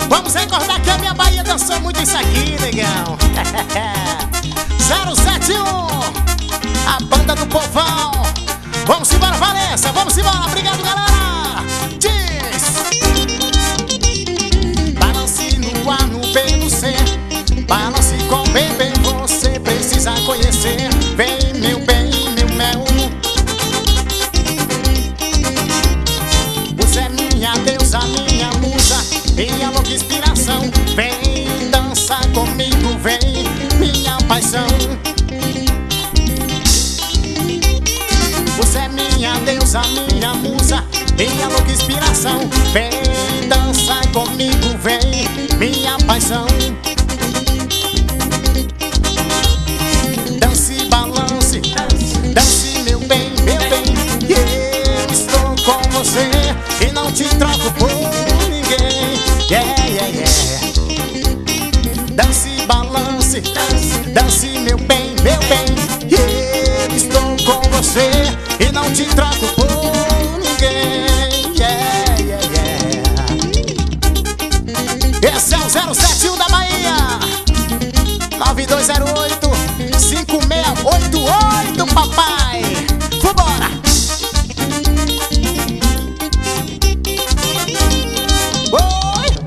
Vamos recordar que a minha Bahia dançou muito isso aqui, negão. 071, a banda do povão. Vamos embora, Valença, vamos embora. Obrigado, galera. Diz: balance no A, no B, no C. Balance com bebê, você precisa conhecer. Vem, meu bem, meu mel. Você é minha deusa, minha musa, minha louca inspiração. Vem dançar comigo, vem, minha paixão. Você é minha deusa, minha musa, minha louca inspiração. Vem dançar comigo, vem, minha paixão. Dance, balance, dance, meu bem, meu bem. Eu estou com você e não te troco por ninguém. Yeah, yeah, yeah. Dance, balance, dance, meu bem, meu bem. Eu estou com você e não te troco